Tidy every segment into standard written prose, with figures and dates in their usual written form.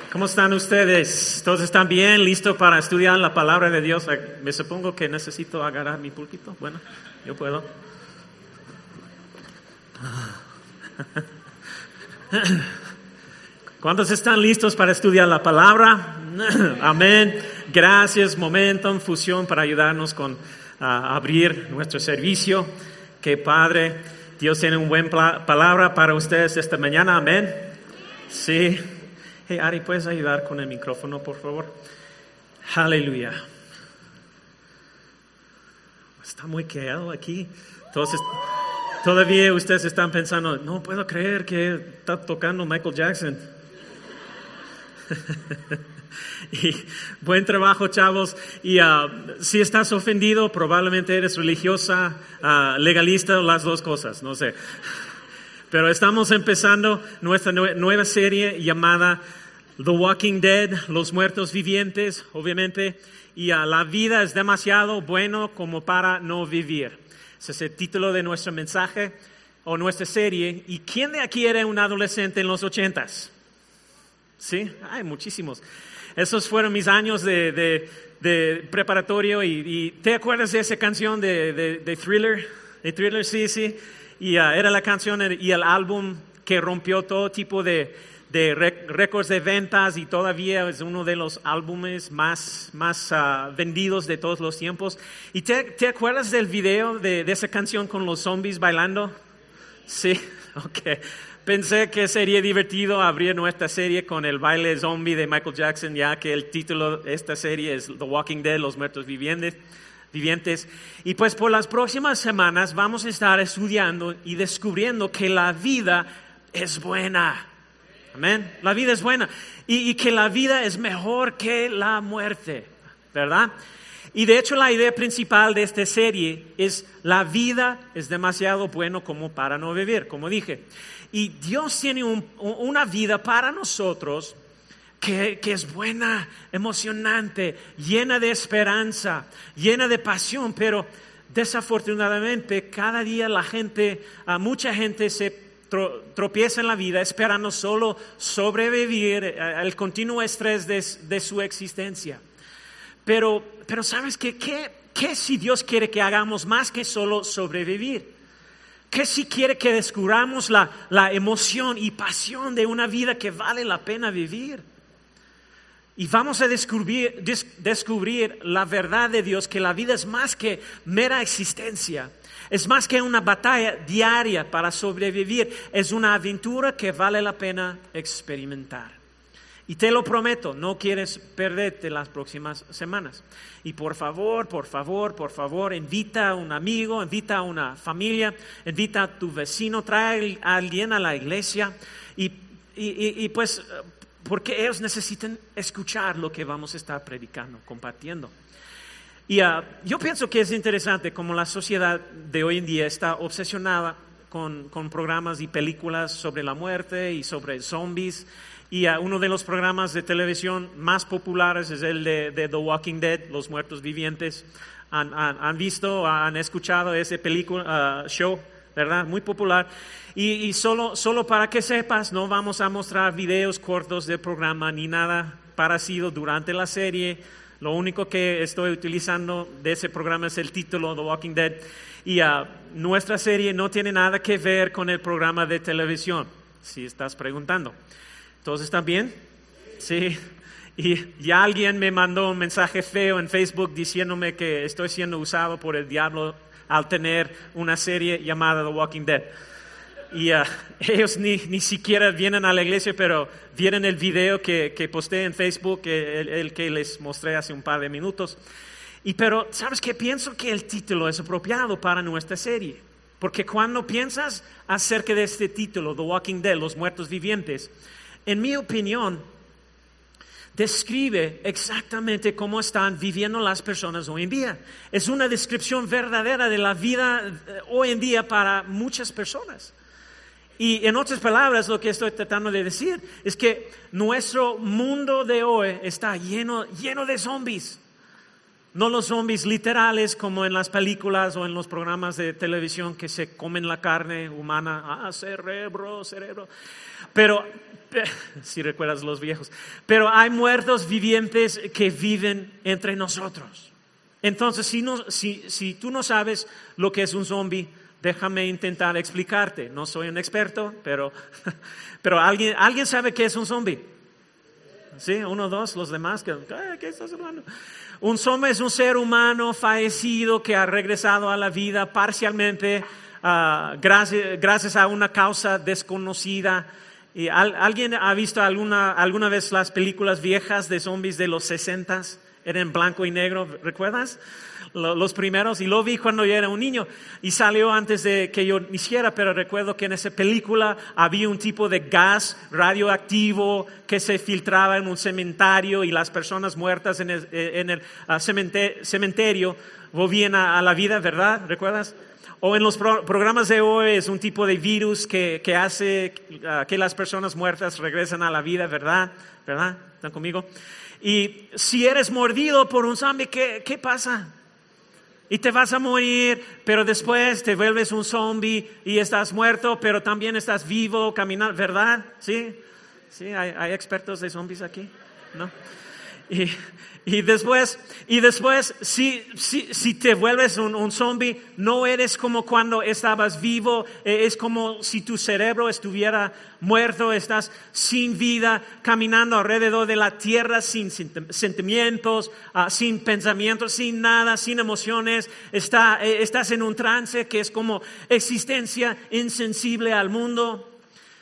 ¿Cómo están ustedes? ¿Todos están bien? ¿Listos para estudiar la palabra de Dios? Me supongo que necesito agarrar mi púlpito. Bueno, yo puedo. ¿Cuántos están listos para estudiar la palabra? Amén. Gracias, Momentum, Fusión, para ayudarnos con abrir nuestro servicio. Que Padre, Dios tiene una buena palabra para ustedes esta mañana. Amén. Sí. Hey, Ari, ¿puedes ayudar con el micrófono, por favor? Aleluya. Está muy quedado aquí. Entonces, todavía ustedes están pensando, no puedo creer que está tocando Michael Jackson. Y buen trabajo, chavos. Y si estás ofendido, probablemente eres religiosa, legalista, o las dos cosas, no sé. Pero estamos empezando nuestra nueva serie llamada The Walking Dead, Los Muertos Vivientes, obviamente. Y la vida es demasiado bueno como para no vivir. Ese es el título de nuestro mensaje o nuestra serie. ¿Y quién de aquí era un adolescente en los 80s? Sí, hay muchísimos. Esos fueron mis años de preparatorio. ¿Y te acuerdas de esa canción de Thriller? De Thriller, sí. Y era la canción y el álbum que rompió todo tipo de récords de ventas y todavía es uno de los álbumes más vendidos de todos los tiempos. ¿Y te acuerdas del video de esa canción con los zombies bailando? Sí, ok. Pensé que sería divertido abrir nuestra serie con el baile zombie de Michael Jackson, ya que el título de esta serie es The Walking Dead, Los Muertos Vivientes. Y pues por las próximas semanas vamos a estar estudiando y descubriendo que la vida es buena. Amén. La vida es buena. Y que la vida es mejor que la muerte, ¿verdad? Y de hecho la idea principal de esta serie es la vida es demasiado bueno como para no vivir, como dije. Y Dios tiene una vida para nosotros que es buena, emocionante, llena de esperanza, llena de pasión, pero desafortunadamente cada día mucha gente se tropieza en la vida esperando solo sobrevivir al continuo estrés de su existencia. Pero ¿sabes qué? ¿Qué si Dios quiere que hagamos más que solo sobrevivir? ¿Qué si quiere que descubramos la emoción y pasión de una vida que vale la pena vivir? Y vamos a descubrir la verdad de Dios, que la vida es más que mera existencia. Es más que una batalla diaria para sobrevivir. Es una aventura que vale la pena experimentar. Y te lo prometo, no quieres perderte las próximas semanas. Y por favor, invita a un amigo, invita a una familia, invita a tu vecino, trae a alguien a la iglesia. Y pues, porque ellos necesitan escuchar lo que vamos a estar predicando, compartiendo. Y yo pienso que es interesante como la sociedad de hoy en día está obsesionada con programas y películas sobre la muerte y sobre zombies. Y uno de los programas de televisión más populares es el de The Walking Dead, Los Muertos Vivientes. ¿Han visto, han escuchado ese show, verdad? Muy popular. Y solo para que sepas, no vamos a mostrar videos cortos del programa ni nada parecido durante la serie. Lo único que estoy utilizando de ese programa es el título, The Walking Dead. Y nuestra serie no tiene nada que ver con el programa de televisión, si estás preguntando. ¿Todos están bien? Sí. Y ya alguien me mandó un mensaje feo en Facebook diciéndome que estoy siendo usado por el diablo al tener una serie llamada The Walking Dead. Y ellos ni siquiera vienen a la iglesia, pero vieron el video que posté en Facebook, el que les mostré hace un par de minutos. Pero, ¿sabes qué? Pienso que el título es apropiado para nuestra serie. Porque cuando piensas acerca de este título, The Walking Dead, Los Muertos Vivientes, en mi opinión, describe exactamente cómo están viviendo las personas hoy en día. Es una descripción verdadera de la vida hoy en día para muchas personas. Y en otras palabras, lo que estoy tratando de decir es que nuestro mundo de hoy está lleno de zombies. No los zombies literales como en las películas o en los programas de televisión que se comen la carne humana. Cerebro. Pero, si recuerdas los viejos. Pero hay muertos vivientes que viven entre nosotros. Entonces, si tú no sabes lo que es un zombie, déjame intentar explicarte. No soy un experto, pero ¿alguien sabe qué es un zombie? ¿Sí? Uno, dos, los demás. ¿Qué estás hablando? Un zombie es un ser humano fallecido que ha regresado a la vida parcialmente gracias a una causa desconocida. ¿Y alguien ha visto alguna vez las películas viejas de zombies de los 60s? Eran en blanco y negro, ¿recuerdas? Los primeros, y lo vi cuando yo era un niño y salió antes de que yo naciera, pero recuerdo que en esa película había un tipo de gas radioactivo que se filtraba en un cementerio y las personas muertas en el cementerio volvían a la vida, ¿verdad? ¿Recuerdas? O en los programas de hoy es un tipo de virus que hace que las personas muertas regresen a la vida, ¿verdad? ¿Están conmigo? Y si eres mordido por un zombie, ¿qué pasa? Y te vas a morir, pero después te vuelves un zombie y estás muerto, pero también estás vivo, caminando, ¿verdad? Sí, hay expertos de zombies aquí, ¿no? Y después, si te vuelves un zombie, no eres como cuando estabas vivo, es como si tu cerebro estuviera muerto, estás sin vida, caminando alrededor de la tierra, sin sentimientos, sin pensamientos, sin nada, sin emociones, estás en un trance que es como existencia insensible al mundo.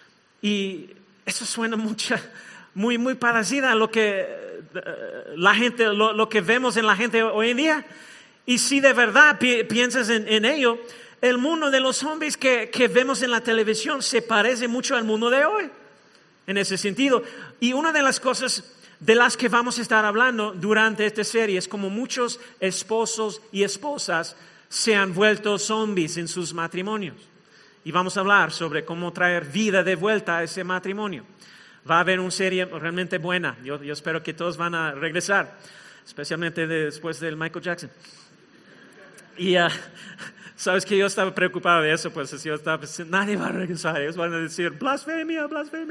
Y eso suena muy parecida a lo que la gente, lo que vemos en la gente hoy en día. Y si de verdad piensas en ello, el mundo de los zombies que vemos en la televisión se parece mucho al mundo de hoy, en ese sentido. Y una de las cosas de las que vamos a estar hablando durante esta serie es como muchos esposos y esposas se han vuelto zombies en sus matrimonios. Y vamos a hablar sobre cómo traer vida de vuelta a ese matrimonio. Va a haber una serie realmente buena. Yo espero que todos van a regresar, especialmente después del Michael Jackson. Y sabes que yo estaba preocupado de eso, pues yo estaba pensando, nadie va a regresar, ellos van a decir blasfemia.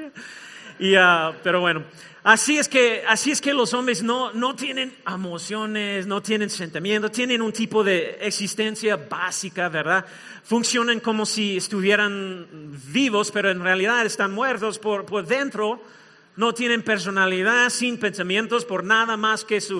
Pero bueno, así es que los hombres no tienen emociones, no tienen sentimientos, tienen un tipo de existencia básica, ¿verdad? Funcionan como si estuvieran vivos, pero en realidad están muertos por dentro. No tienen personalidad, sin pensamientos, por nada más que su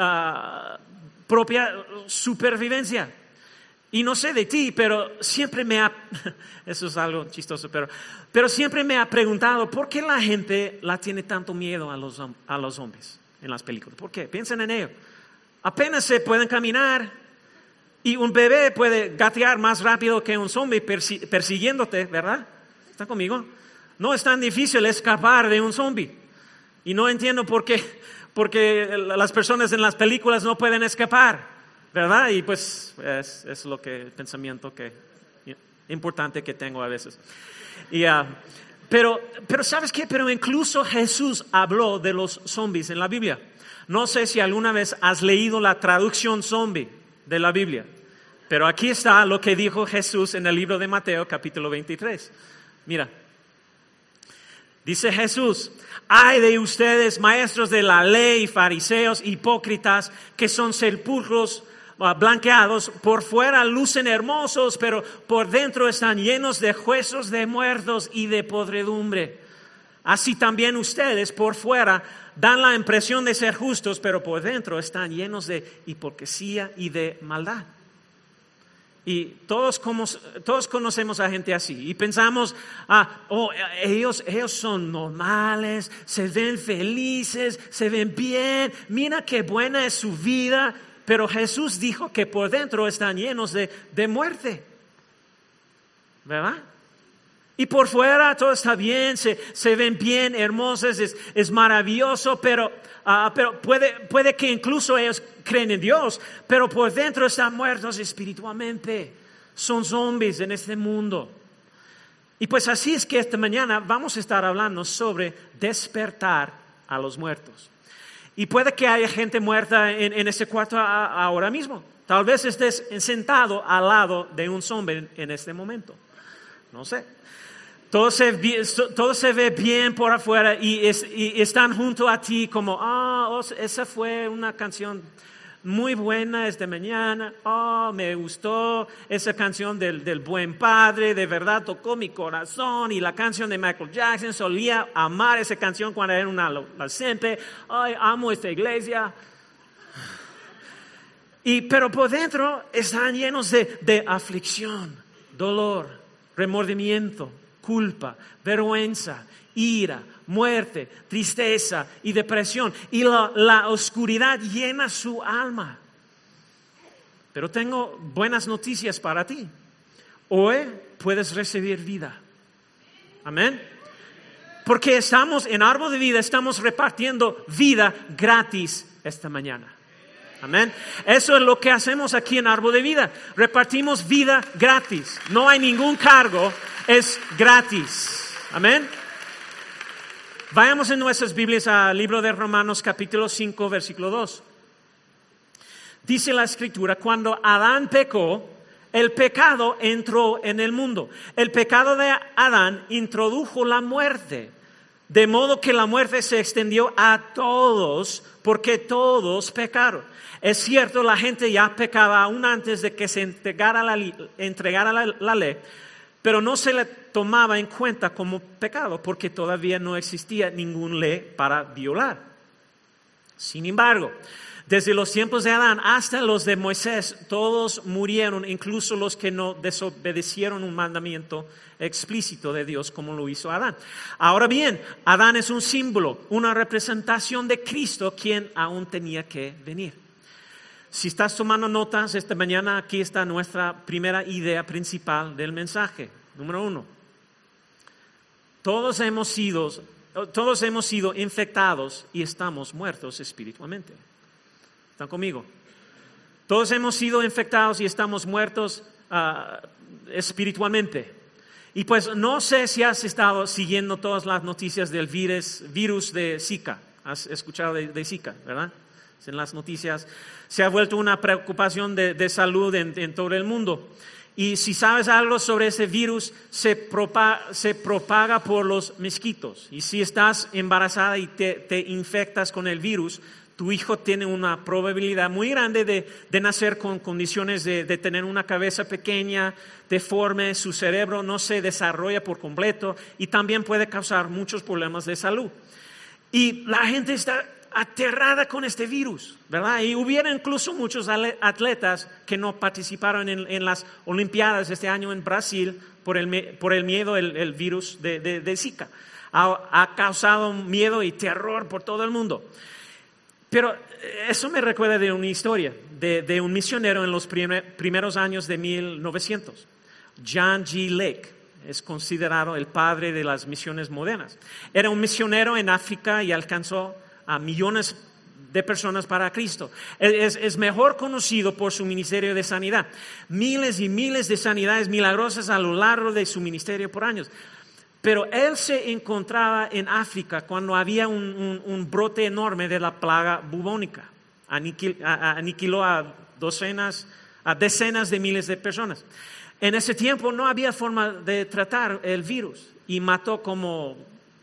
propia supervivencia. Y no sé de ti, pero siempre eso es algo chistoso, pero siempre me ha preguntado ¿por qué la gente tiene tanto miedo a los zombies en las películas? ¿Por qué? Piensen en ello. Apenas se pueden caminar. Y un bebé puede gatear más rápido que un zombie persiguiéndote, ¿verdad? ¿Están conmigo? No es tan difícil escapar de un zombie. Y no entiendo por qué las personas en las películas no pueden escapar, ¿verdad? Y pues es el pensamiento importante que tengo a veces. Pero ¿sabes qué? Pero incluso Jesús habló de los zombies en la Biblia. No sé si alguna vez has leído la traducción zombie de la Biblia. Pero aquí está lo que dijo Jesús en el libro de Mateo, capítulo 23. Mira, dice Jesús: ay de ustedes, maestros de la ley, fariseos, hipócritas, que son sepulcros blanqueados, por fuera lucen hermosos, pero por dentro están llenos de huesos de muertos y de podredumbre. Así también ustedes por fuera dan la impresión de ser justos, pero por dentro están llenos de hipocresía y de maldad. Y todos conocemos a gente así y pensamos, ellos son normales, se ven felices, se ven bien, mira qué buena es su vida, pero Jesús dijo que por dentro están llenos de muerte, ¿verdad? Y por fuera todo está bien, se ven bien, hermosos, es maravilloso, pero puede que incluso ellos creen en Dios, pero por dentro están muertos espiritualmente. Son zombies en este mundo. Y pues así es que esta mañana vamos a estar hablando sobre despertar a los muertos. Y puede que haya gente muerta en ese cuarto ahora mismo. Tal vez estés sentado al lado de un zombie en este momento. No sé. Todo se ve bien por afuera y están junto a ti como, esa fue una canción muy buena esta mañana. Me gustó esa canción del buen padre, de verdad tocó mi corazón. Y la canción de Michael Jackson, solía amar esa canción cuando era un adolescente. Amo esta iglesia. Pero por dentro están llenos de aflicción, dolor, remordimiento, culpa, vergüenza, ira, muerte, tristeza y depresión. Y la oscuridad llena su alma. Pero tengo buenas noticias para ti. Hoy puedes recibir vida. Amén. Porque estamos en Árbol de Vida, estamos repartiendo vida gratis esta mañana. Amén. Eso es lo que hacemos aquí en Árbol de Vida. Repartimos vida gratis. No hay ningún cargo, es gratis. Amén. Vayamos en nuestras Biblias al libro de Romanos capítulo 5 versículo 2. Dice la Escritura, cuando Adán pecó, el pecado entró en el mundo. El pecado de Adán introdujo la muerte. De modo que la muerte se extendió a todos, porque todos pecaron. Es cierto, la gente ya pecaba aún antes de que se entregara la ley, pero no se le tomaba en cuenta como pecado, porque todavía no existía ninguna ley para violar. Sin embargo, desde los tiempos de Adán hasta los de Moisés, todos murieron, incluso los que no desobedecieron un mandamiento explícito de Dios como lo hizo Adán. Ahora bien, Adán es un símbolo, una representación de Cristo, quien aún tenía que venir. Si estás tomando notas esta mañana, aquí está nuestra primera idea principal del mensaje. Número 1. Todos hemos sido infectados y estamos muertos espiritualmente. ¿Están conmigo? Todos hemos sido infectados y estamos muertos espiritualmente. Y pues no sé si has estado siguiendo todas las noticias del virus de Zika. Has escuchado de Zika, ¿verdad? En las noticias se ha vuelto una preocupación de salud en todo el mundo. Y si sabes algo sobre ese virus, se propaga por los mosquitos. Y si estás embarazada y te infectas con el virus, tu hijo tiene una probabilidad muy grande de nacer con condiciones de tener una cabeza pequeña, deforme, su cerebro no se desarrolla por completo y también puede causar muchos problemas de salud. Y la gente está aterrada con este virus, ¿verdad? Y hubiera incluso muchos atletas que no participaron en las Olimpiadas este año en Brasil por el miedo el virus de Zika. Ha causado miedo y terror por todo el mundo. Pero eso me recuerda de una historia de un misionero en los primeros años de 1900. John G. Lake es considerado el padre de las misiones modernas. Era un misionero en África y alcanzó a millones de personas para Cristo. Es mejor conocido por su ministerio de sanidad. Miles y miles de sanidades milagrosas a lo largo de su ministerio por años. Pero él se encontraba en África cuando había un brote enorme de la plaga bubónica. Aniquiló a decenas de miles de personas. En ese tiempo no había forma de tratar el virus y mató como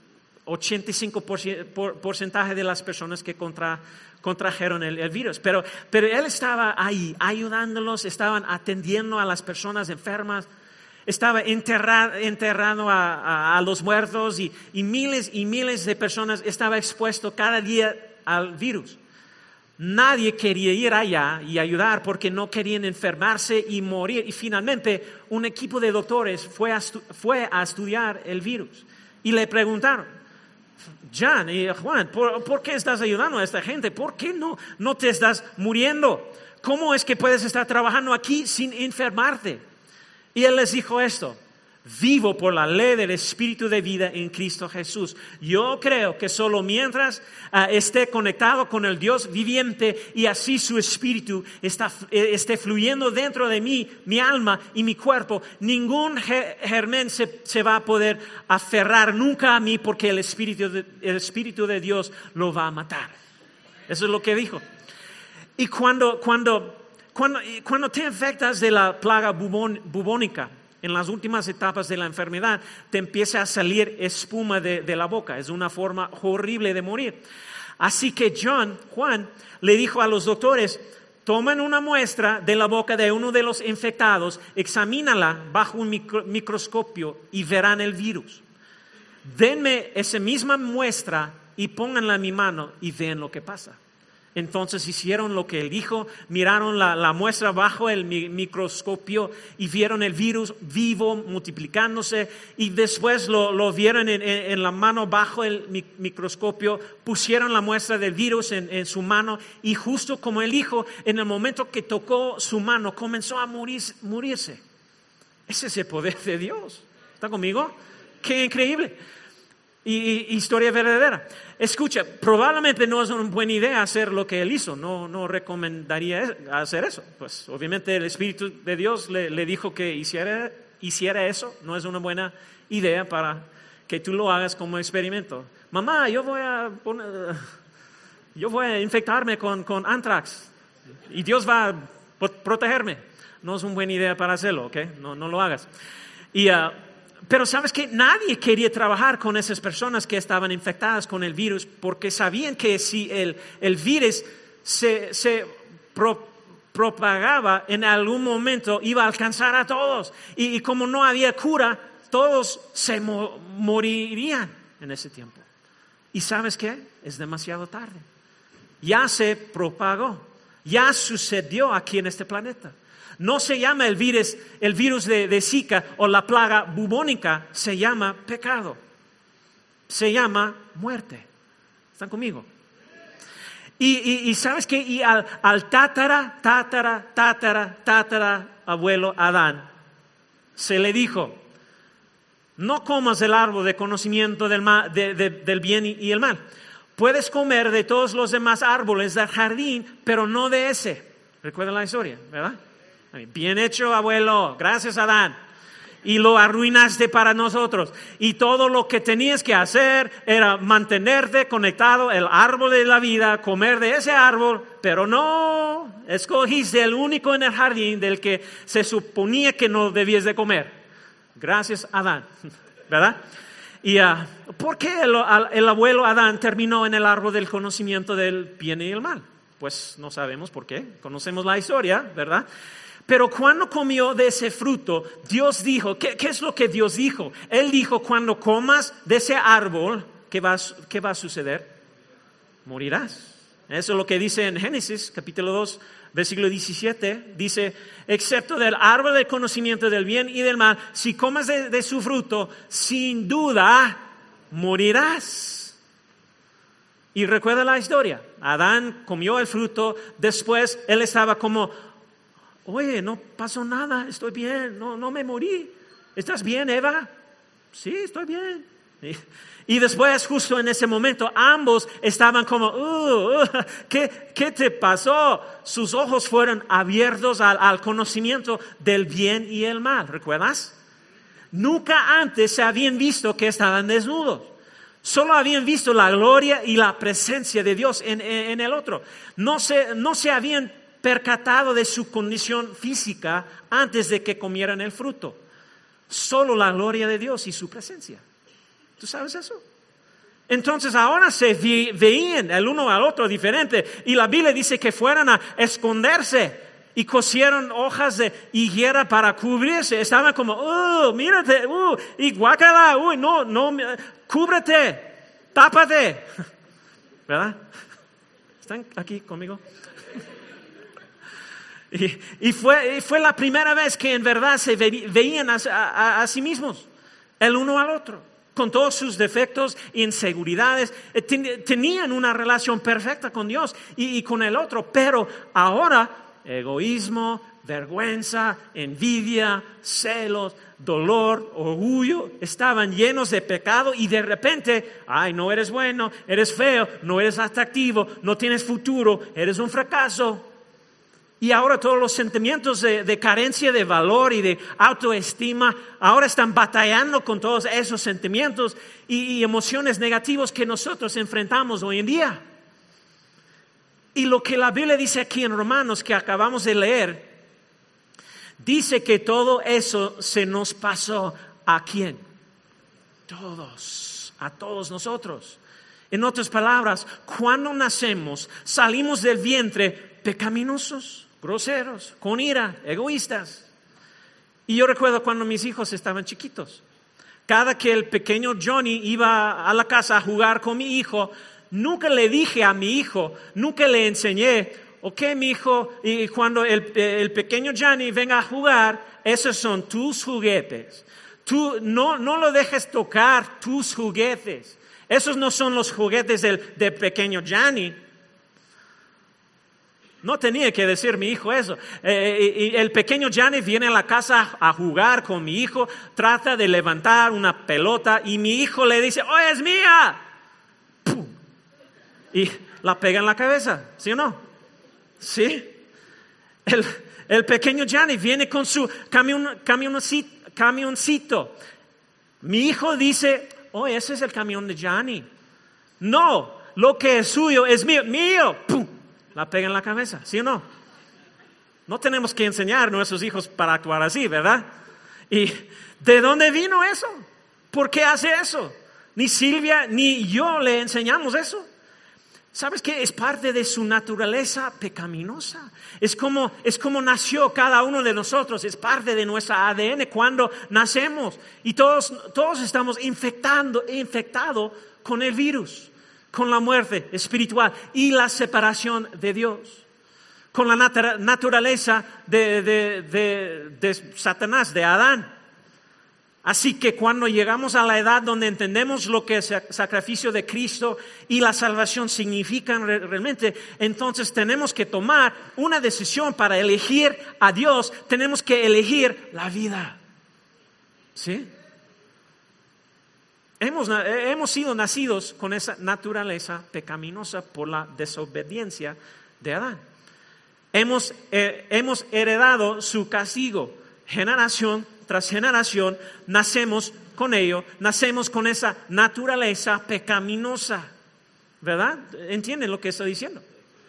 85% de las personas que contrajeron el virus. Pero él estaba ahí ayudándolos, estaban atendiendo a las personas enfermas, estaba enterrando a los muertos y miles de personas estaban expuestos cada día al virus. Nadie quería ir allá y ayudar porque no querían enfermarse y morir. Y finalmente un equipo de doctores fue a estudiar el virus y le preguntaron: John y Juan, ¿por qué estás ayudando a esta gente? ¿Por qué no te estás muriendo? ¿Cómo es que puedes estar trabajando aquí sin enfermarte? Y él les dijo esto: vivo por la ley del Espíritu de vida en Cristo Jesús. Yo creo que solo mientras esté conectado con el Dios viviente y así su Espíritu esté fluyendo dentro de mí, mi alma y mi cuerpo, ningún germen se va a poder aferrar nunca a mí, porque el Espíritu de Dios lo va a matar. Eso es lo que dijo. Y cuando te infectas de la plaga bubónica, en las últimas etapas de la enfermedad, te empieza a salir espuma de la boca. Es una forma horrible de morir. Así que Juan le dijo a los doctores: tomen una muestra de la boca de uno de los infectados, examínala bajo un microscopio y verán el virus. Denme esa misma muestra y pónganla en mi mano y vean lo que pasa. Entonces hicieron lo que él dijo, miraron la muestra bajo el microscopio y vieron el virus vivo multiplicándose, y después lo vieron en la mano bajo el microscopio, pusieron la muestra del virus en su mano, y justo como él dijo, en el momento que tocó su mano comenzó a morirse. Ese es el poder de Dios. ¿Está conmigo? ¡Qué increíble! Y historia verdadera. Escucha, probablemente no es una buena idea hacer lo que él hizo. No recomendaría hacer eso. Pues obviamente el Espíritu de Dios le dijo que hiciera eso. No es una buena idea para que tú lo hagas como experimento. Mamá, yo voy a infectarme con anthrax y Dios va a protegerme. No es una buena idea para hacerlo, ¿ok? No lo hagas. Pero sabes que nadie quería trabajar con esas personas que estaban infectadas con el virus, porque sabían que si el virus se propagaba en algún momento iba a alcanzar a todos, y como no había cura, todos se morirían en ese tiempo. ¿Y sabes qué? Es demasiado tarde. Ya se propagó, ya sucedió aquí en este planeta. No se llama el virus de Zika o la plaga bubónica, se llama pecado. Se llama muerte. ¿Están conmigo? Y ¿sabes qué? Y al tatara abuelo Adán se le dijo: no comas del árbol de conocimiento del bien y el mal. Puedes comer de todos los demás árboles del jardín, pero no de ese. ¿Recuerdan la historia, verdad? Bien hecho, abuelo, gracias, Adán. Y lo arruinaste para nosotros. Y todo lo que tenías que hacer era mantenerte conectado al árbol de la vida, comer de ese árbol, pero no, escogiste el único en el jardín del que se suponía que no debías de comer. Gracias, Adán, ¿verdad? Y ¿por qué el abuelo Adán terminó en el árbol del conocimiento del bien y el mal? Pues no sabemos por qué, conocemos la historia, ¿verdad? Pero cuando comió de ese fruto, Dios dijo, ¿qué es lo que Dios dijo? Él dijo: cuando comas de ese árbol, ¿qué va a suceder? Morirás. Eso es lo que dice en Génesis, capítulo 2, versículo 17. Dice: excepto del árbol del conocimiento del bien y del mal, si comes de su fruto, sin duda morirás. Y recuerda la historia. Adán comió el fruto, después él estaba como: oye, no pasó nada, estoy bien, no me morí. ¿Estás bien, Eva? Sí, estoy bien. Y después, justo en ese momento, ambos estaban como: ¿qué te pasó? Sus ojos fueron abiertos al conocimiento del bien y el mal, ¿recuerdas? Nunca antes se habían visto que estaban desnudos. Solo habían visto la gloria y la presencia de Dios en el otro. No se habían percatado de su condición física antes de que comieran el fruto. Solo la gloria de Dios y su presencia. ¿Tú sabes eso? Entonces ahora se veían el uno al otro diferente, y la Biblia dice que fueron a esconderse y cosieron hojas de higuera para cubrirse. Estaban como: mírate, y guácala, no, cúbrete, tápate. ¿Verdad? ¿Están aquí conmigo? Y fue la primera vez que en verdad se veían a sí mismos, el uno al otro, con todos sus defectos e inseguridades. Tenían una relación perfecta con Dios y con el otro, pero ahora egoísmo, vergüenza, envidia, celos, dolor, orgullo, estaban llenos de pecado, y de repente: ay, no eres bueno, eres feo, no eres atractivo, no tienes futuro, eres un fracaso. Y ahora todos los sentimientos de carencia de valor y de autoestima ahora están batallando con todos esos sentimientos y emociones negativas que nosotros enfrentamos hoy en día. Y lo que la Biblia dice aquí en Romanos, que acabamos de leer, dice que todo eso se nos pasó ¿a quién? A todos nosotros. En otras palabras, cuando nacemos, salimos del vientre pecaminosos, groseros, con ira, egoístas. Y yo recuerdo cuando mis hijos estaban chiquitos. Cada que el pequeño Johnny iba a la casa a jugar con mi hijo, nunca le dije a mi hijo, nunca le enseñé, ok, mi hijo, y cuando el pequeño Johnny venga a jugar, esos son tus juguetes. Tú no lo dejes tocar tus juguetes. Esos no son los juguetes del pequeño Johnny. No tenía que decir mi hijo eso. Y el pequeño Johnny viene a la casa a jugar con mi hijo, trata de levantar una pelota y mi hijo le dice, ¡oh, es mía! ¡Pum! Y la pega en la cabeza, ¿sí o no? ¿Sí? El pequeño Johnny viene con su camioncito. Mi hijo dice, oh, ese es el camión de Johnny. No, lo que es suyo es mío. ¡Pum! La pega en la cabeza, ¿sí o no? No tenemos que enseñar a nuestros hijos para actuar así, ¿verdad? ¿Y de dónde vino eso? ¿Por qué hace eso? Ni Silvia ni yo le enseñamos eso. ¿Sabes qué? Es parte de su naturaleza pecaminosa. Es como nació cada uno de nosotros. Es parte de nuestra ADN cuando nacemos. Y todos estamos infectados con el virus, con la muerte espiritual y la separación de Dios, con la naturaleza de Satanás, de Adán. Así que cuando llegamos a la edad donde entendemos lo que es el sacrificio de Cristo y la salvación significan realmente, entonces tenemos que tomar una decisión para elegir a Dios. Tenemos que elegir la vida. ¿Sí? Hemos sido nacidos con esa naturaleza pecaminosa por la desobediencia de Adán. Hemos heredado su castigo. Generación tras generación nacemos con ello, nacemos con esa naturaleza pecaminosa. ¿Verdad? ¿Entienden lo que estoy diciendo?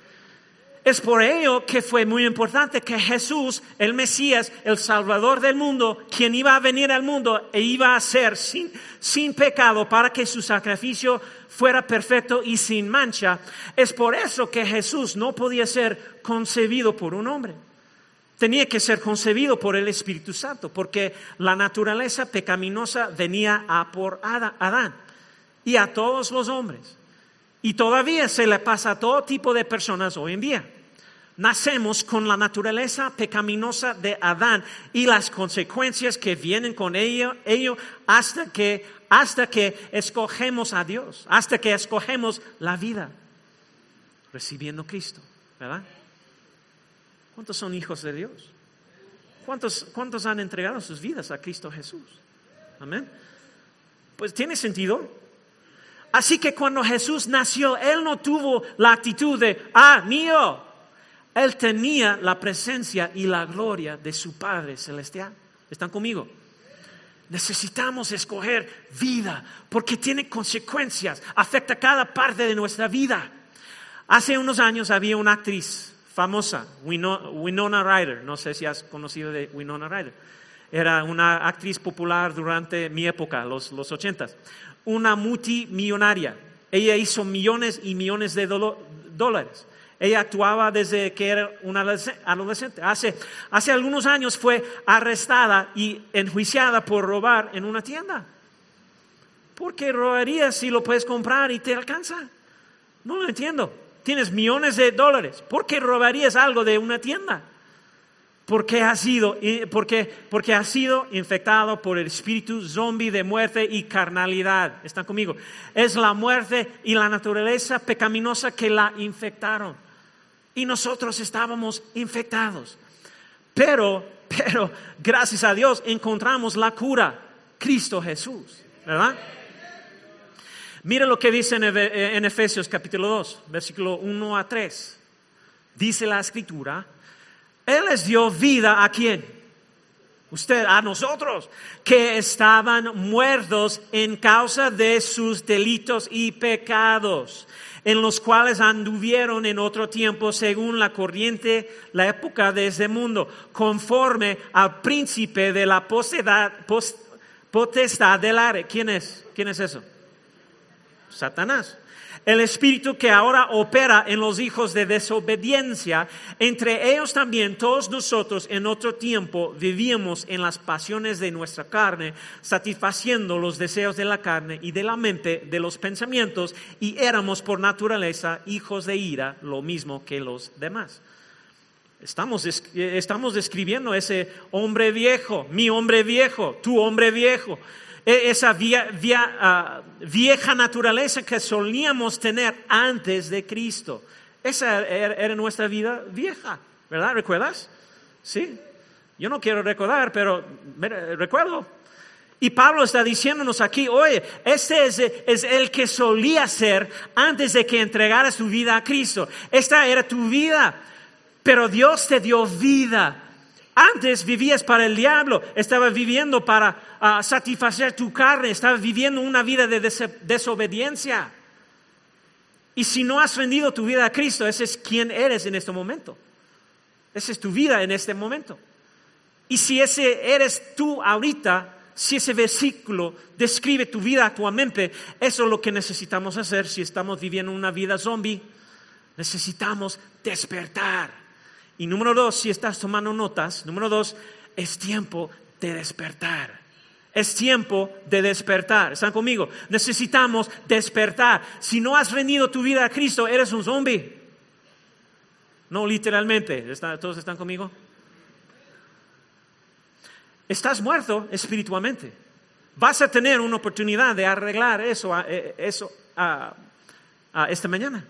Es por ello que fue muy importante que Jesús, el Mesías, el Salvador del mundo, quien iba a venir al mundo e iba a ser sin pecado para que su sacrificio fuera perfecto y sin mancha. Es por eso que Jesús no podía ser concebido por un hombre. Tenía que ser concebido por el Espíritu Santo, porque la naturaleza pecaminosa venía a por Adán y a todos los hombres. Y todavía se le pasa a todo tipo de personas hoy en día. Nacemos con la naturaleza pecaminosa de Adán y las consecuencias que vienen con ello hasta que escogemos a Dios, hasta que escogemos la vida, recibiendo Cristo, ¿verdad? ¿Cuántos son hijos de Dios? ¿Cuántos han entregado sus vidas a Cristo Jesús? Amén. Pues tiene sentido. Así que cuando Jesús nació, Él no tuvo la actitud de, mío. Él tenía la presencia y la gloria de su Padre Celestial. ¿Están conmigo? Necesitamos escoger vida porque tiene consecuencias, afecta cada parte de nuestra vida. Hace unos años había una actriz famosa, Winona Ryder. No sé si has conocido de Winona Ryder. Era una actriz popular durante mi época, los 80s. Una multimillonaria. Ella hizo millones y millones de dólares. Ella actuaba desde que era una adolescente. Hace algunos años fue arrestada y enjuiciada por robar en una tienda. ¿Por qué robarías si lo puedes comprar y te alcanza? No lo entiendo. Tienes millones de dólares. ¿Por qué robarías algo de una tienda? Porque ha sido infectado por el espíritu zombie de muerte y carnalidad. ¿Están conmigo? Es la muerte y la naturaleza pecaminosa que la infectaron. Y nosotros estábamos infectados. Pero, gracias a Dios encontramos la cura. Cristo Jesús. ¿Verdad? Mira lo que dice en Efesios capítulo 2, versículo 1 a 3. Dice la Escritura: Él les dio vida ¿a quién? A nosotros, que estaban muertos en causa de sus delitos y pecados, en los cuales anduvieron en otro tiempo según la corriente, la época de este mundo, conforme al príncipe de la potestad del aire. ¿Quién es? ¿Quién es eso? Satanás. El espíritu que ahora opera en los hijos de desobediencia, entre ellos también todos nosotros en otro tiempo vivíamos en las pasiones de nuestra carne, satisfaciendo los deseos de la carne y de la mente, de los pensamientos, y éramos por naturaleza hijos de ira, lo mismo que los demás. Estamos describiendo ese hombre viejo, mi hombre viejo, tu hombre viejo. Esa vieja naturaleza que solíamos tener antes de Cristo. Esa era nuestra vida vieja, ¿verdad? ¿Recuerdas? Sí. Yo no quiero recordar, pero recuerdo. Y Pablo está diciéndonos aquí, oye, este es el que solía ser antes de que entregaras tu vida a Cristo. Esta era tu vida, pero Dios te dio vida. Antes vivías para el diablo, estabas viviendo para satisfacer tu carne, estabas viviendo una vida de desobediencia. Y si no has rendido tu vida a Cristo, ese es quien eres en este momento. Esa es tu vida en este momento. Y si ese eres tú ahorita, si ese versículo describe tu vida actualmente, eso es lo que necesitamos hacer si estamos viviendo una vida zombie. Necesitamos despertar. Y número 2, si estás tomando notas, número 2, es tiempo de despertar. Es tiempo de despertar. ¿Están conmigo? Necesitamos despertar. Si no has rendido tu vida a Cristo, eres un zombie. No literalmente. ¿Todos están conmigo? Estás muerto espiritualmente. Vas a tener una oportunidad de arreglar eso esta mañana.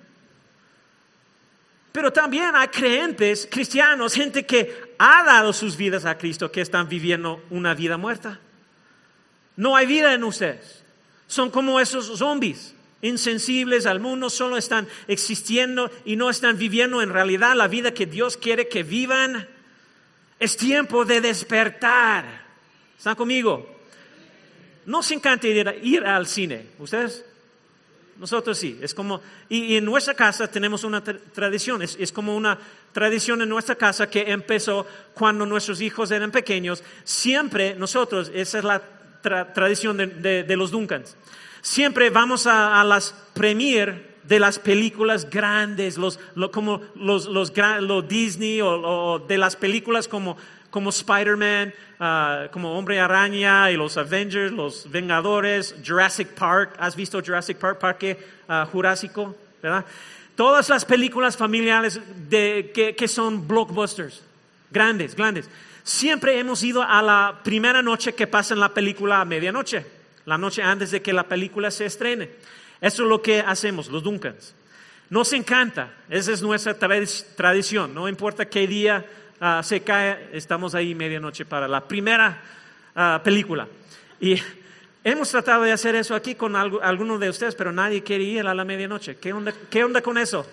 Pero también hay creyentes, cristianos, gente que ha dado sus vidas a Cristo, que están viviendo una vida muerta. No hay vida en ustedes. Son como esos zombies, insensibles al mundo, solo están existiendo y no están viviendo en realidad la vida que Dios quiere que vivan. Es tiempo de despertar. ¿Están conmigo? Nos encanta ir al cine. ¿Ustedes? Nosotros sí, es como, y en nuestra casa tenemos una tradición, es como una tradición en nuestra casa que empezó cuando nuestros hijos eran pequeños. Siempre nosotros, esa es la tradición de los Duncans, siempre vamos a las premier de las películas grandes, como los Disney o de las películas como Spider-Man, como Hombre Araña y los Avengers, los Vengadores, Jurassic Park. ¿Has visto Jurassic Park? Parque Jurásico, ¿verdad? Todas las películas familiares que son blockbusters, grandes. Siempre hemos ido a la primera noche que pasa en la película a medianoche, la noche antes de que la película se estrene. Eso es lo que hacemos, los Duncans. Nos encanta, esa es nuestra tradición, no importa qué día se cae, estamos ahí medianoche para la primera película. Y hemos tratado de hacer eso aquí con algunos de ustedes, pero nadie quiere ir a la medianoche. ¿Qué onda con eso?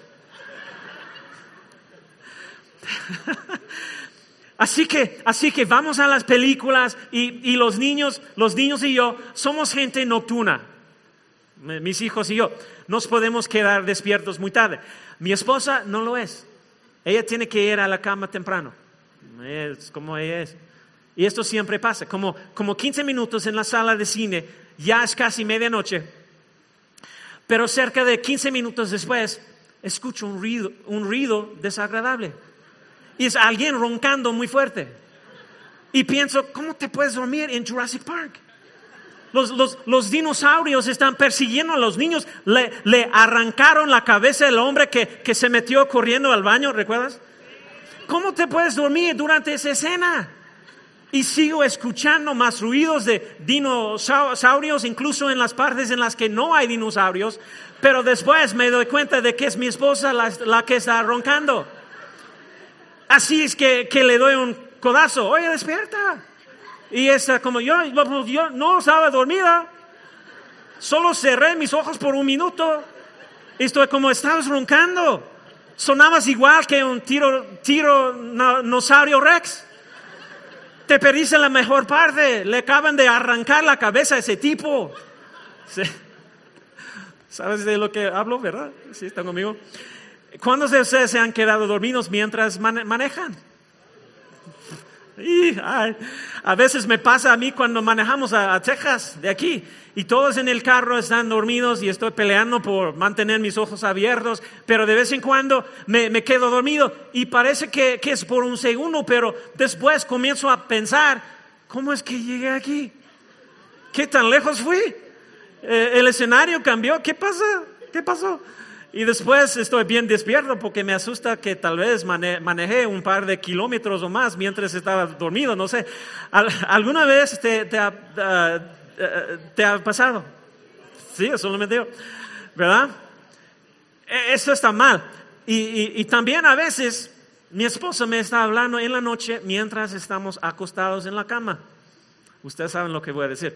Así que vamos a las películas y los niños y yo somos gente nocturna. Mis hijos y yo nos podemos quedar despiertos muy tarde. Mi esposa no lo es. Ella tiene que ir a la cama temprano. Es como ella es. Y esto siempre pasa. Como 15 minutos en la sala de cine, ya es casi medianoche. Pero cerca de 15 minutos después, escucho un ruido desagradable. Y es alguien roncando muy fuerte. Y pienso, ¿cómo te puedes dormir en Jurassic Park? Los dinosaurios están persiguiendo a los niños. Le arrancaron la cabeza del hombre que se metió corriendo al baño, ¿recuerdas? ¿Cómo te puedes dormir durante esa escena? Y sigo escuchando más ruidos de dinosaurios, incluso en las partes en las que no hay dinosaurios. Pero después me doy cuenta de que es mi esposa la que está roncando. Así es que le doy un codazo. Oye, despierta. Y está como yo no estaba dormida. Solo cerré mis ojos por un minuto. Y estoy como, estabas roncando. Sonabas igual que un tiranosaurio Rex. Te perdiste la mejor parte. Le acaban de arrancar la cabeza a ese tipo. Sí. ¿Sabes de lo que hablo, verdad? Sí, están conmigo. ¿Cuántos de ustedes se han quedado dormidos mientras manejan? A veces me pasa a mí cuando manejamos a Texas, de aquí, y todos en el carro están dormidos y estoy peleando por mantener mis ojos abiertos, pero de vez en cuando me quedo dormido y parece que es por un segundo, pero después comienzo a pensar, ¿cómo es que llegué aquí? ¿Qué tan lejos fui? ¿El escenario cambió? ¿Qué pasa? ¿Qué pasó? Y después estoy bien despierto porque me asusta que tal vez manejé un par de kilómetros o más mientras estaba dormido, no sé. ¿Alguna vez te ha pasado? Sí, solamente yo, ¿verdad? Esto está mal. Y también a veces mi esposa me está hablando en la noche mientras estamos acostados en la cama. Ustedes saben lo que voy a decir.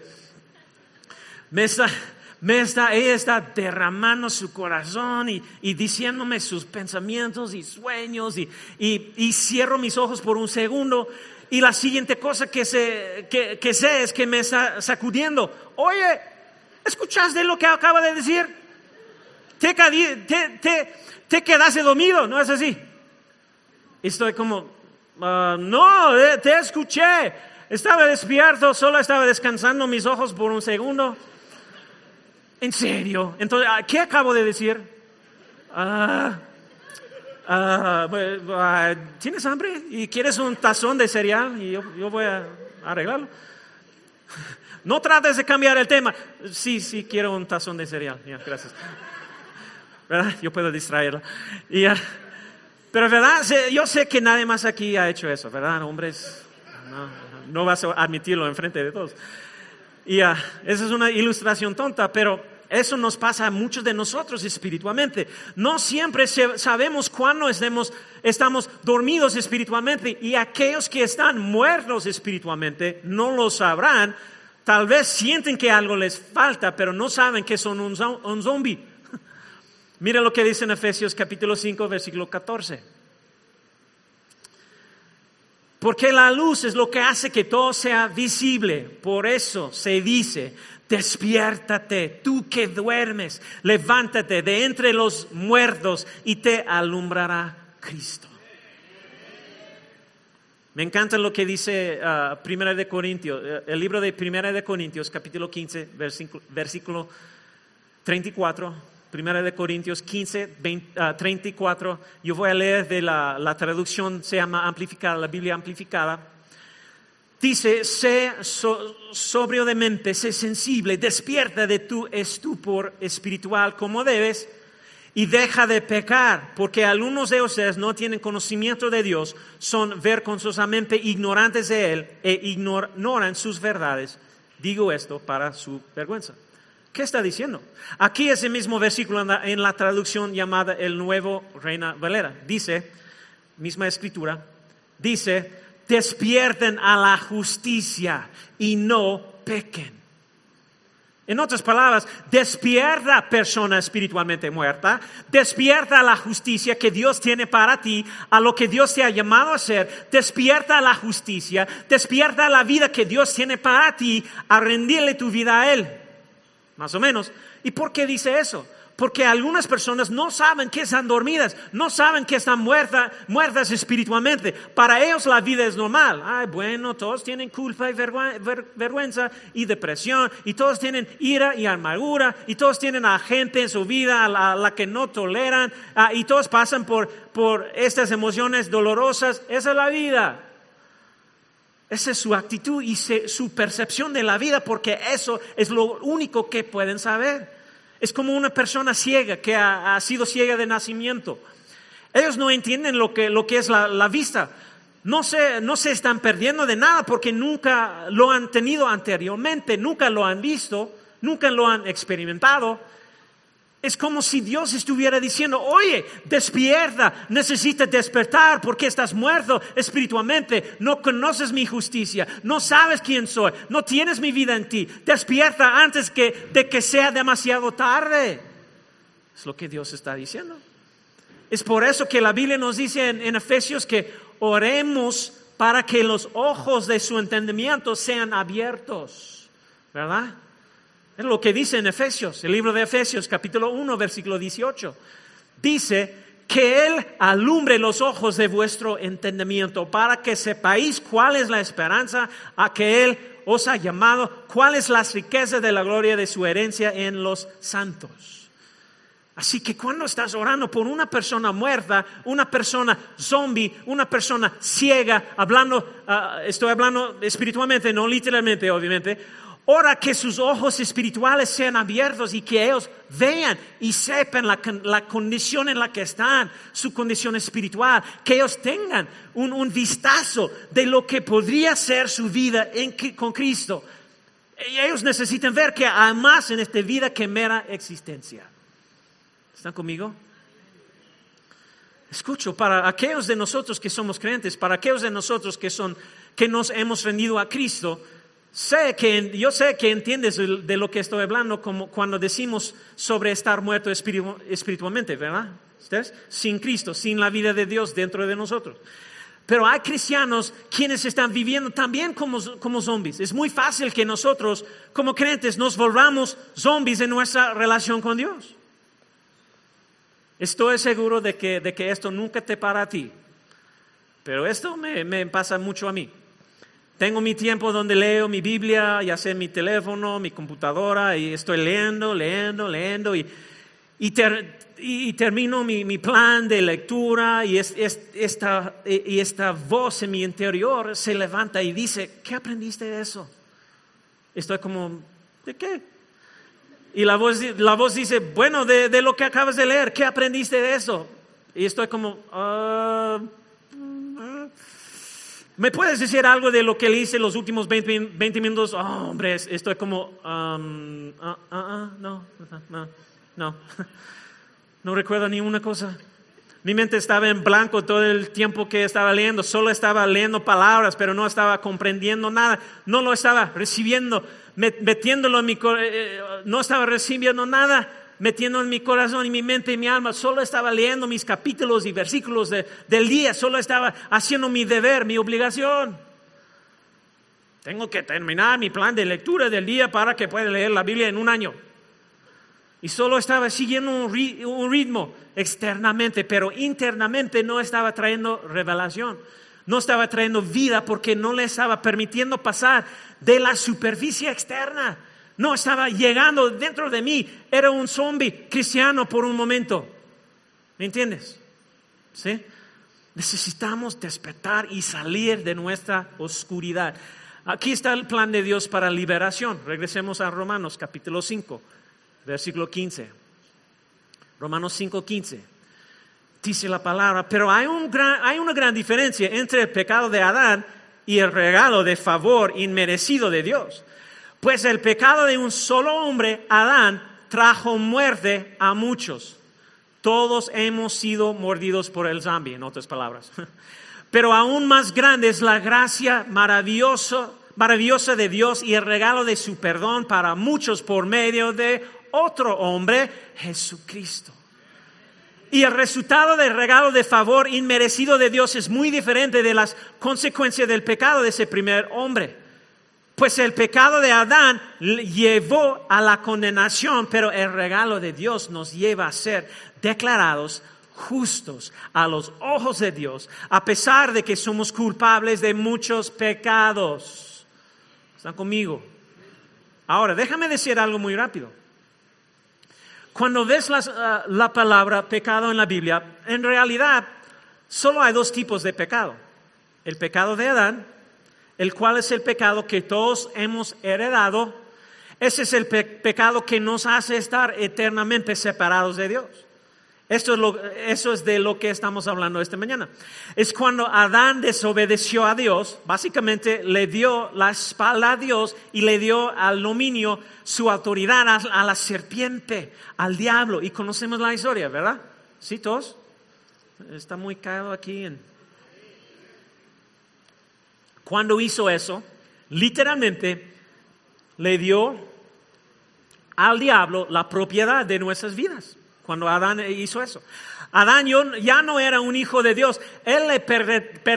Ella está derramando su corazón y diciéndome sus pensamientos y sueños y cierro mis ojos por un segundo y la siguiente cosa que sé es que me está sacudiendo. Oye, ¿escuchaste lo que acaba de decir? Te quedaste dormido, ¿no es así? Estoy como, no, te escuché. Estaba despierto, solo estaba descansando mis ojos por un segundo. ¿En serio? Entonces, ¿qué acabo de decir? ¿Tienes hambre? ¿Y quieres un tazón de cereal? Y yo voy a arreglarlo. No trates de cambiar el tema. Sí, quiero un tazón de cereal. Ya, gracias. ¿Verdad? Yo puedo distraerlo. Pero, ¿verdad? Yo sé que nadie más aquí ha hecho eso, ¿verdad? Hombres, no vas a admitirlo enfrente de todos. Y esa es una ilustración tonta, pero eso nos pasa a muchos de nosotros espiritualmente. No siempre sabemos cuándo estamos dormidos espiritualmente, y aquellos que están muertos espiritualmente no lo sabrán. Tal vez sienten que algo les falta, pero no saben que son un zombie. Mira lo que dice en Efesios capítulo 5, versículo 14. Porque la luz es lo que hace que todo sea visible. Por eso se dice, despiértate, tú que duermes, levántate de entre los muertos y te alumbrará Cristo. Me encanta lo que dice Primera de Corintios, el libro de Primera de Corintios, capítulo 15, versículo 34. Primera de Corintios 15, 34. Yo voy a leer de la traducción, se llama amplificada, la Biblia amplificada. Dice, sé sobrio de mente, sé sensible, despierta de tu estupor espiritual como debes y deja de pecar, porque algunos de ustedes no tienen conocimiento de Dios, son vergonzosamente ignorantes de Él e ignoran sus verdades. Digo esto para su vergüenza. ¿Qué está diciendo? Aquí ese mismo versículo en la traducción llamada el Nuevo Reina Valera. Dice, misma escritura, dice, despierten a la justicia y no pequen. En otras palabras, despierta persona espiritualmente muerta, despierta a la justicia que Dios tiene para ti, a lo que Dios te ha llamado a hacer, despierta a la justicia, despierta a la vida que Dios tiene para ti, a rendirle tu vida a Él. Más o menos. ¿Y por qué dice eso? Porque algunas personas no saben que están dormidas, no saben que están muertas espiritualmente. Para ellos la vida es normal. Bueno, todos tienen culpa y vergüenza y depresión, y todos tienen ira y amargura, y todos tienen a gente en su vida a la que no toleran, y todos pasan por estas emociones dolorosas. Esa es la vida. Esa es su actitud y su percepción de la vida, porque eso es lo único que pueden saber. Es como una persona ciega que ha sido ciega de nacimiento. Ellos no entienden lo que es la vista. No se están perdiendo de nada porque nunca lo han tenido anteriormente, nunca lo han visto, nunca lo han experimentado. Es como si Dios estuviera diciendo, oye, despierta, necesitas despertar porque estás muerto espiritualmente, no conoces mi justicia, no sabes quién soy, no tienes mi vida en ti, despierta antes de que sea demasiado tarde. Es lo que Dios está diciendo. Es por eso que la Biblia nos dice en Efesios que oremos para que los ojos de su entendimiento sean abiertos, ¿verdad? Es lo que dice en Efesios, el libro de Efesios, capítulo 1, versículo 18. Dice que Él alumbre los ojos de vuestro entendimiento para que sepáis cuál es la esperanza a que Él os ha llamado, cuál es la riqueza de la gloria de su herencia en los santos. Así que cuando estás orando por una persona muerta, una persona zombie, una persona ciega, estoy hablando espiritualmente, no literalmente, obviamente. Ora que sus ojos espirituales sean abiertos y que ellos vean y sepan la condición en la que están, su condición espiritual, que ellos tengan un vistazo de lo que podría ser su vida con Cristo. Y ellos necesitan ver que hay más en esta vida que mera existencia. ¿Están conmigo? Escucho, para aquellos de nosotros que somos creyentes, para aquellos de nosotros que nos hemos rendido a Cristo, yo sé que entiendes de lo que estoy hablando como cuando decimos sobre estar muerto espiritualmente, ¿verdad? ¿Ustedes? Sin Cristo, sin la vida de Dios dentro de nosotros. Pero hay cristianos quienes están viviendo también como zombies. Es muy fácil que nosotros, como creyentes, nos volvamos zombies en nuestra relación con Dios. Estoy seguro de que esto nunca te para a ti. Pero esto me pasa mucho a mí. Tengo mi tiempo donde leo mi Biblia, ya sea mi teléfono, mi computadora, y estoy leyendo, y termino mi plan de lectura, y esta voz en mi interior se levanta y dice, ¿qué aprendiste de eso? Estoy como, ¿de qué? Y la voz dice, bueno, de lo que acabas de leer, ¿qué aprendiste de eso? Y estoy como, ¿me puedes decir algo de lo que le hice los últimos 20 minutos? Oh, hombre, estoy como, no. No recuerdo ni una cosa. Mi mente estaba en blanco todo el tiempo que estaba leyendo. Solo estaba leyendo palabras, pero no estaba comprendiendo nada. No lo estaba recibiendo, metiéndolo en no estaba recibiendo nada, metiendo en mi corazón y mi mente y mi alma. Solo estaba leyendo mis capítulos y versículos del día. Solo estaba haciendo mi deber, mi obligación. Tengo que terminar mi plan de lectura del día para que pueda leer la Biblia en un año. Y solo estaba siguiendo un ritmo externamente, pero internamente no estaba trayendo revelación. No estaba trayendo vida porque no le estaba permitiendo pasar de la superficie externa. No estaba llegando dentro de mí. Era un zombie cristiano por un momento. ¿Me entiendes? ¿Sí? Necesitamos despertar y salir de nuestra oscuridad. Aquí está el plan de Dios para liberación. Regresemos a Romanos capítulo 5, versículo 15. Romanos 5, 15. Dice la palabra, pero hay una gran diferencia entre el pecado de Adán y el regalo de favor inmerecido de Dios. Pues el pecado de un solo hombre, Adán, trajo muerte a muchos. Todos hemos sido mordidos por el zombie, en otras palabras. Pero aún más grande es la gracia maravillosa de Dios y el regalo de su perdón para muchos por medio de otro hombre, Jesucristo. Y el resultado del regalo de favor inmerecido de Dios es muy diferente de las consecuencias del pecado de ese primer hombre. Pues el pecado de Adán llevó a la condenación, pero el regalo de Dios nos lleva a ser declarados justos a los ojos de Dios, a pesar de que somos culpables de muchos pecados. ¿Están conmigo? Ahora, déjame decir algo muy rápido. Cuando ves la palabra pecado en la Biblia, en realidad solo hay dos tipos de pecado. El pecado de Adán, el cual es el pecado que todos hemos heredado. Ese es el pecado que nos hace estar eternamente separados de Dios. Eso es de lo que estamos hablando esta mañana. Es cuando Adán desobedeció a Dios, básicamente le dio la espalda a Dios y le dio al dominio su autoridad a la serpiente, al diablo. Y conocemos la historia, ¿verdad? ¿Sí, todos? Está muy caro aquí. Cuando hizo eso, literalmente le dio al diablo la propiedad de nuestras vidas. Cuando Adán hizo eso, Adán ya no era un hijo de Dios. Él le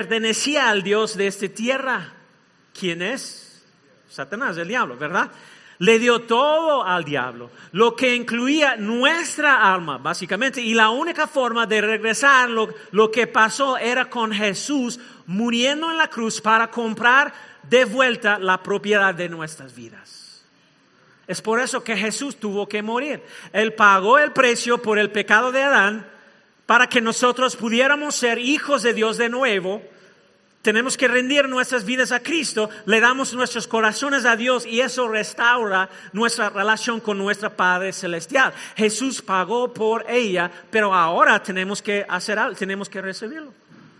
pertenecía al Dios de esta tierra. ¿Quién es? Satanás, el diablo, ¿verdad? Le dio todo al diablo, lo que incluía nuestra alma, básicamente. Y la única forma de regresar lo que pasó era con Jesús muriendo en la cruz para comprar de vuelta la propiedad de nuestras vidas. Es por eso que Jesús tuvo que morir. Él pagó el precio por el pecado de Adán para que nosotros pudiéramos ser hijos de Dios de nuevo. Tenemos que rendir nuestras vidas a Cristo, le damos nuestros corazones a Dios y eso restaura nuestra relación con nuestro Padre Celestial. Jesús pagó por ella, pero ahora tenemos que hacer algo, tenemos que recibirlo.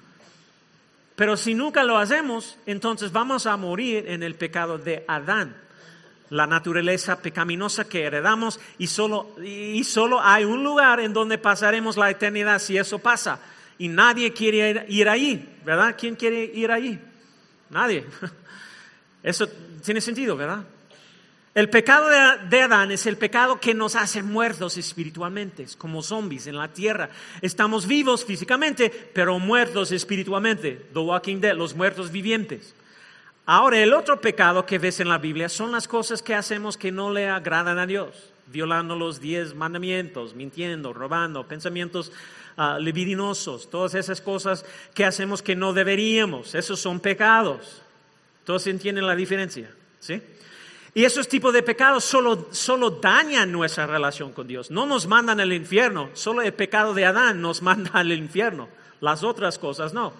Pero si nunca lo hacemos, entonces vamos a morir en el pecado de Adán, la naturaleza pecaminosa que heredamos y solo hay un lugar en donde pasaremos la eternidad si eso pasa. Y nadie quiere ir ahí, ¿verdad? ¿Quién quiere ir ahí? Nadie. Eso tiene sentido, ¿verdad? El pecado de Adán es el pecado que nos hace muertos espiritualmente, como zombies en la tierra. Estamos vivos físicamente, pero muertos espiritualmente. The Walking Dead, los muertos vivientes. Ahora, el otro pecado que ves en la Biblia son las cosas que hacemos que no le agradan a Dios. Violando los 10 mandamientos, mintiendo, robando, pensamientos libidinosos, todas esas cosas que hacemos que no deberíamos, esos son pecados. ¿Todos entienden la diferencia? ¿Sí? Y esos tipos de pecados solo dañan nuestra relación con Dios, no nos mandan al infierno, solo el pecado de Adán nos manda al infierno, las otras cosas no.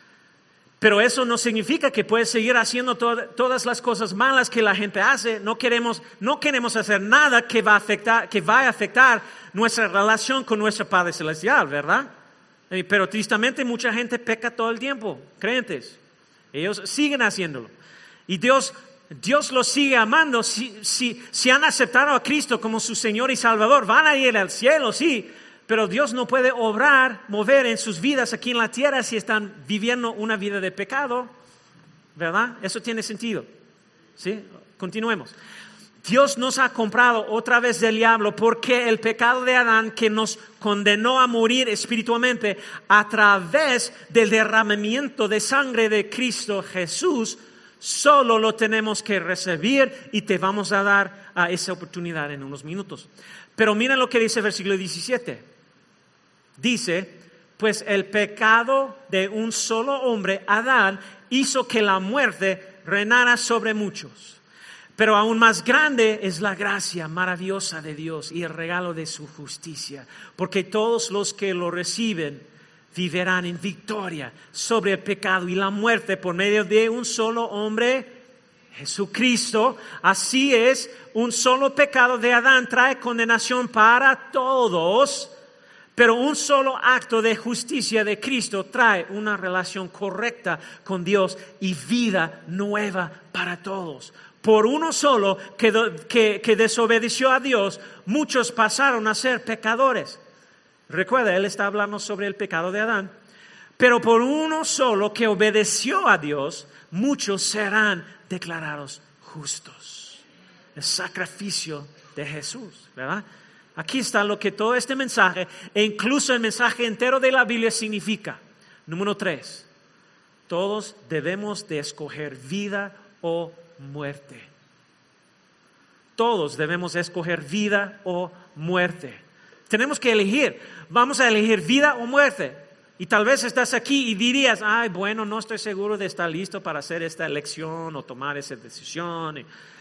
Pero eso no significa que puedes seguir haciendo todas las cosas malas que la gente hace. No queremos hacer nada que vaya a afectar nuestra relación con nuestro Padre Celestial, ¿verdad? Pero tristemente mucha gente peca todo el tiempo, creyentes. Ellos siguen haciéndolo. Y Dios los sigue amando. Si han aceptado a Cristo como su Señor y Salvador, van a ir al cielo, sí. Pero Dios no puede mover en sus vidas aquí en la tierra si están viviendo una vida de pecado, ¿verdad? Eso tiene sentido, ¿sí? Continuemos. Dios nos ha comprado otra vez del diablo porque el pecado de Adán que nos condenó a morir espiritualmente a través del derramamiento de sangre de Cristo Jesús, solo lo tenemos que recibir y te vamos a dar esa oportunidad en unos minutos. Pero mira lo que dice el versículo 17. Dice, pues el pecado de un solo hombre, Adán, hizo que la muerte reinara sobre muchos. Pero aún más grande es la gracia maravillosa de Dios y el regalo de su justicia. Porque todos los que lo reciben vivirán en victoria sobre el pecado y la muerte por medio de un solo hombre, Jesucristo. Así es, un solo pecado de Adán trae condenación para todos. Pero un solo acto de justicia de Cristo trae una relación correcta con Dios y vida nueva para todos. Por uno solo que desobedeció a Dios, muchos pasaron a ser pecadores. Recuerda, él está hablando sobre el pecado de Adán. Pero por uno solo que obedeció a Dios, muchos serán declarados justos. El sacrificio de Jesús, ¿verdad? Aquí está lo que todo este mensaje, e incluso el mensaje entero de la Biblia significa. Número 3, todos debemos de escoger vida o muerte. Todos debemos escoger vida o muerte. Tenemos que elegir, vamos a elegir vida o muerte. Y tal vez estás aquí y dirías, ay, bueno, no estoy seguro de estar listo para hacer esta elección o tomar esa decisión.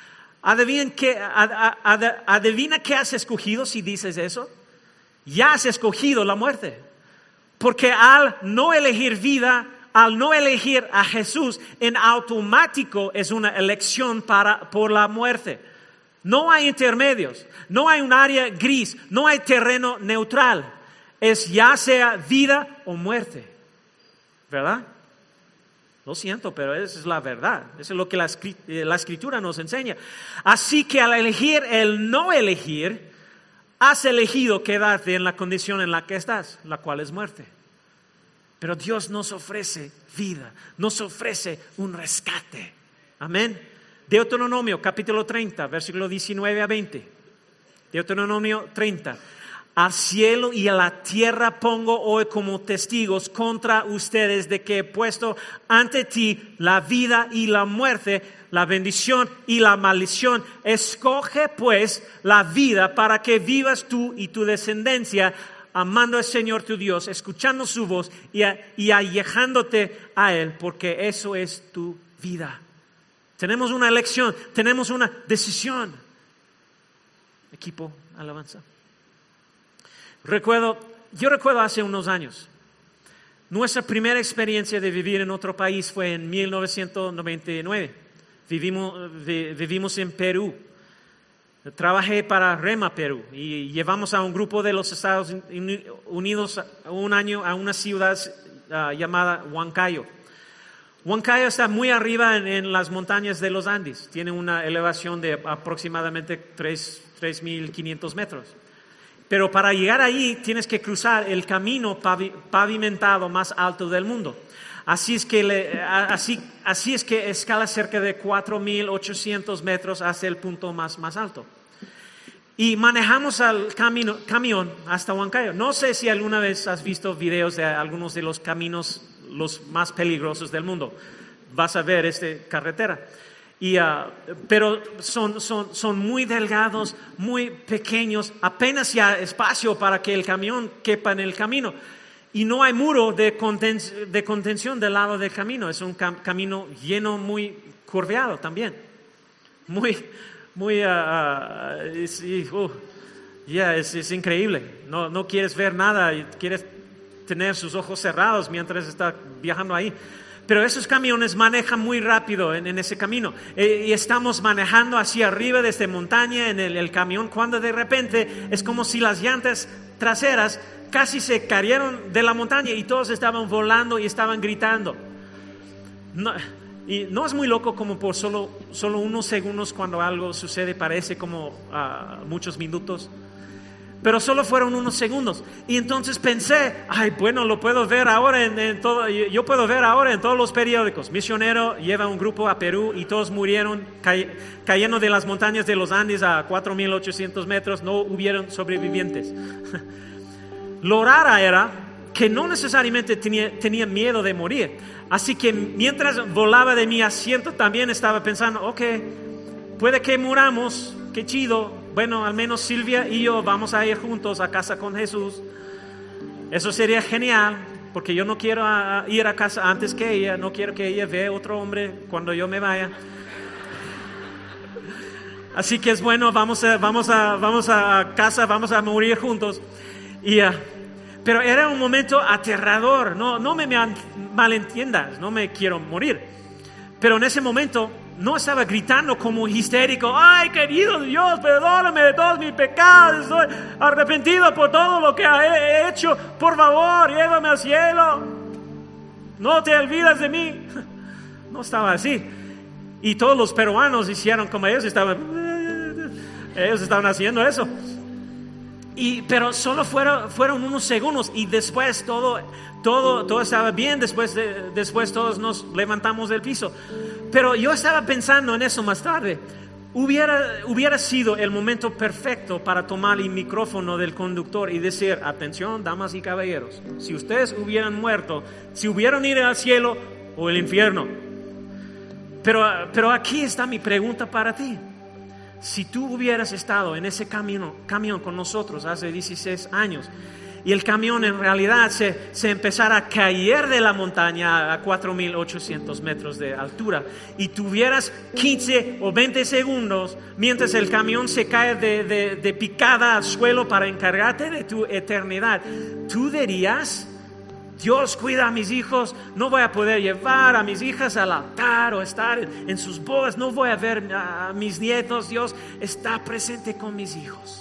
Adivina qué has escogido si dices eso. Ya has escogido la muerte. Porque al no elegir vida, al no elegir a Jesús, en automático es una elección por la muerte. No hay intermedios, no hay un área gris, no hay terreno neutral. Es ya sea vida o muerte. ¿Verdad? Lo siento, pero esa es la verdad. Eso es lo que la Escritura nos enseña. Así que al elegir el no elegir, has elegido quedarte en la condición en la que estás, la cual es muerte. Pero Dios nos ofrece vida, nos ofrece un rescate. Amén. Deuteronomio capítulo 30, versículo 19 a 20. Deuteronomio 30. Al cielo y a la tierra pongo hoy como testigos contra ustedes de que he puesto ante ti la vida y la muerte, la bendición y la maldición. Escoge pues la vida para que vivas tú y tu descendencia, amando al Señor tu Dios, escuchando su voz y alejándote a Él, porque eso es tu vida. Tenemos una elección, tenemos una decisión. Equipo, alabanza. Yo recuerdo hace unos años, nuestra primera experiencia de vivir en otro país fue en 1999. Vivimos en Perú. Trabajé para Rema Perú y llevamos a un grupo de los Estados Unidos un año a una ciudad llamada Huancayo. Huancayo está muy arriba en las montañas de los Andes. Tiene una elevación de aproximadamente 3.500 metros. Pero para llegar ahí tienes que cruzar el camino pavimentado más alto del mundo. Así es que escala cerca de 4.800 metros hasta el punto más alto. Y manejamos al camión hasta Huancayo. No sé si alguna vez has visto videos de algunos de los caminos los más peligrosos del mundo. Vas a ver esta carretera. Pero son muy delgados, muy pequeños, apenas hay espacio para que el camión quepa en el camino. Y no hay muro de contención del lado del camino. Es un camino lleno, muy curveado también. Es increíble. No quieres ver nada y quieres tener sus ojos cerrados mientras está viajando ahí. Pero esos camiones manejan muy rápido en ese camino. Y estamos manejando hacia arriba de esta montaña en el camión, cuando de repente es como si las llantas traseras casi se cayeron de la montaña y todos estaban volando y estaban gritando. Y no es muy loco como por solo unos segundos cuando algo sucede, parece como muchos minutos. Pero solo fueron unos segundos. Y entonces pensé, lo puedo ver ahora yo puedo ver ahora en todos los periódicos. Misionero lleva un grupo a Perú y todos murieron cayendo de las montañas de los Andes a 4.800 metros. No hubieron sobrevivientes. Lo raro era que no necesariamente tenía miedo de morir. Así que mientras volaba de mi asiento también estaba pensando, puede que muramos, qué chido. Bueno, al menos Silvia y yo vamos a ir juntos a casa con Jesús. Eso sería genial, porque yo no quiero ir a casa antes que ella. No quiero que ella vea otro hombre cuando yo me vaya. Así que es bueno, vamos a casa, vamos a morir juntos. Pero era un momento aterrador. No me malentiendas, no me quiero morir. Pero en ese momento no estaba gritando como histérico, ¡ay, querido Dios, perdóname de todos mis pecados! Estoy arrepentido por todo lo que he hecho. Por favor, llévame al cielo. No te olvides de mí. No estaba así. Y todos los peruanos hicieron como ellos estaban haciendo eso. Pero solo fueron unos segundos y después todo estaba bien. Después todos nos levantamos del piso. Pero yo estaba pensando en eso más tarde. Hubiera sido el momento perfecto para tomar el micrófono del conductor y decir, atención, damas y caballeros, si ustedes hubieran muerto, si hubieran ido al cielo o el infierno. Pero aquí está mi pregunta para ti. Si tú hubieras estado en ese camión con nosotros hace 16 años y el camión en realidad se empezara a caer de la montaña a 4.800 metros de altura y tuvieras 15 o 20 segundos mientras el camión se cae de picada al suelo para encargarte de tu eternidad, ¿tú dirías, Dios cuida a mis hijos, no voy a poder llevar a mis hijas al altar o estar en sus bodas, no voy a ver a mis nietos, Dios está presente con mis hijos?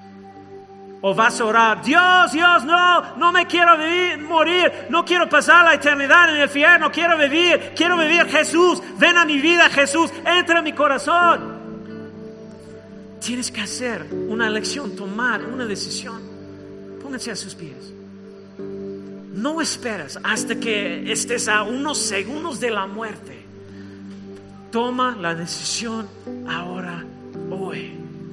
O vas a orar, Dios, no me quiero morir, no quiero pasar la eternidad en el infierno, quiero vivir Jesús, ven a mi vida Jesús, entra en mi corazón. Tienes que hacer una elección, tomar una decisión. Pónganse a sus pies. No esperes hasta que estés a unos segundos de la muerte. Toma la decisión ahora, hoy.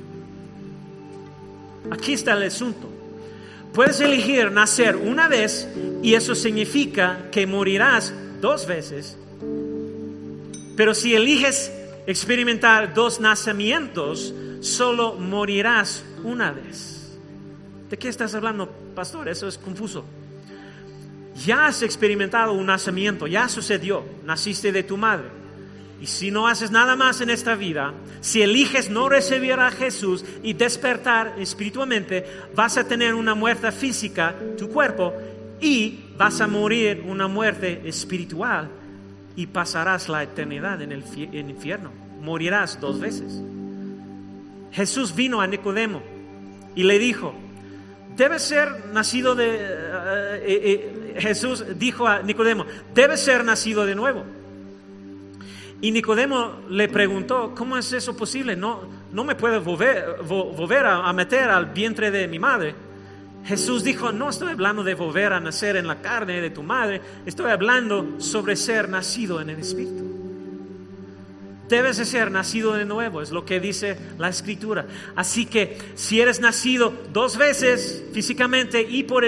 Aquí está el asunto. Puedes elegir nacer una vez y eso significa que morirás 2 veces. Pero si eliges experimentar 2 nacimientos, solo morirás una vez. ¿De qué estás hablando, pastor? Eso es confuso. Ya has experimentado un nacimiento, ya sucedió, naciste de tu madre. Y si no haces nada más en esta vida, si eliges no recibir a Jesús y despertar espiritualmente, vas a tener una muerte física, tu cuerpo, y vas a morir una muerte espiritual y pasarás la eternidad en el infierno. Morirás 2 veces. Jesús vino a Nicodemo y le dijo, debe ser nacido Jesús dijo a Nicodemo, debe ser nacido de nuevo. Y Nicodemo le preguntó, ¿cómo es eso posible? No me puedo volver a meter al vientre de mi madre. Jesús dijo, no estoy hablando de volver a nacer en la carne de tu madre, estoy hablando sobre ser nacido en el Espíritu. Debes de ser nacido de nuevo, es lo que dice la Escritura. Así que si eres nacido 2 veces físicamente y por